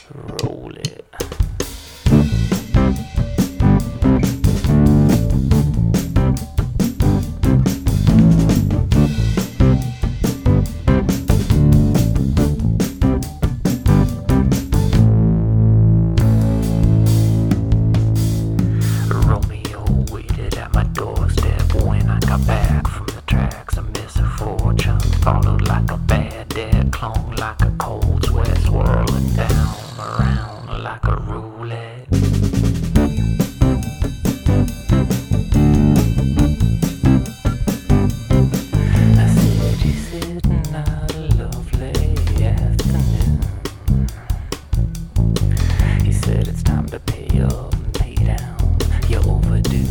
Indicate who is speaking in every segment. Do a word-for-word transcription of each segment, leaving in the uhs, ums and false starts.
Speaker 1: Roll it. Romeo waited at my doorstep when I got back from the tracks. A miss of fortune followed like a bad debt, clung like a cold sweat, swirling down around like a roulette. I said you sitting out a lovely afternoon. He said it's time to pay up and pay down, you're overdue.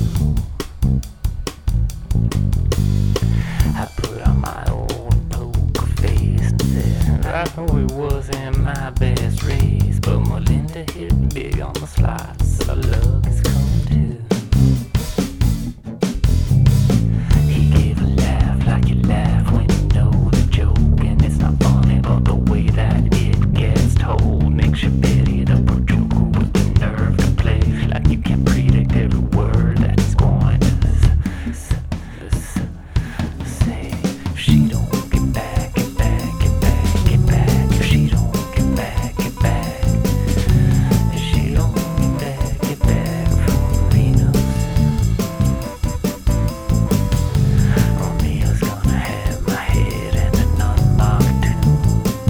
Speaker 1: I put on my old poker face and said I know it wasn't my best race, but Melinda hit me big on the slide, so luck has come too. He gave a laugh like you laugh when you know the joke, and it's not funny, but the way that it gets told makes you pity the poor joker with the nerve to play like you can predict every word that he's going to s- s- s- say. If she don't get back, get back, get back, get back. If she don't get back, get back. If she don't get back, get back from Venus. Romeo's gonna have my head and an unmarked tomb.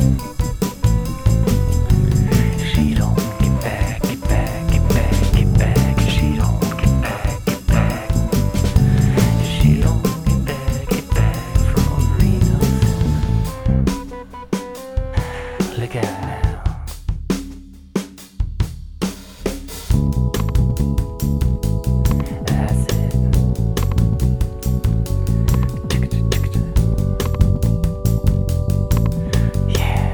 Speaker 1: If she don't get back, get back, get back, get back. If she don't get back, get back. If she don't get back, get back from Venus. Look out now. That's it. Yeah.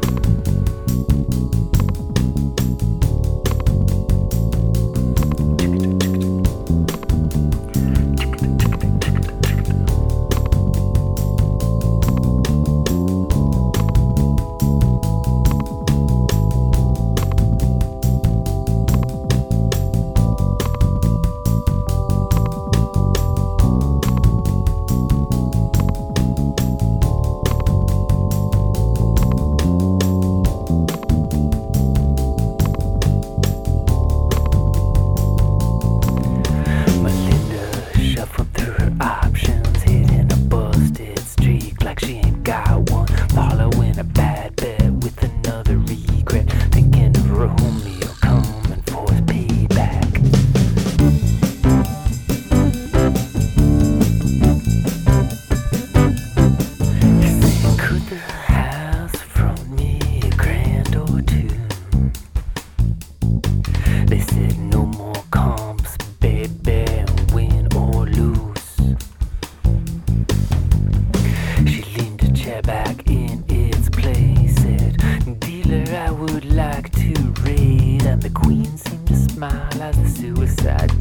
Speaker 1: Melinda shuffled through her options, hitting a busted streak like she ain't got one. Following a bad bet with another regret, thinking of Romeo coming for his payback. He said, could the house front me a grand or two? They said no more comps, baby, win or lose. She leaned a chair back in its place, said, dealer, I would like to raise. And the queen seemed to smile as the suicide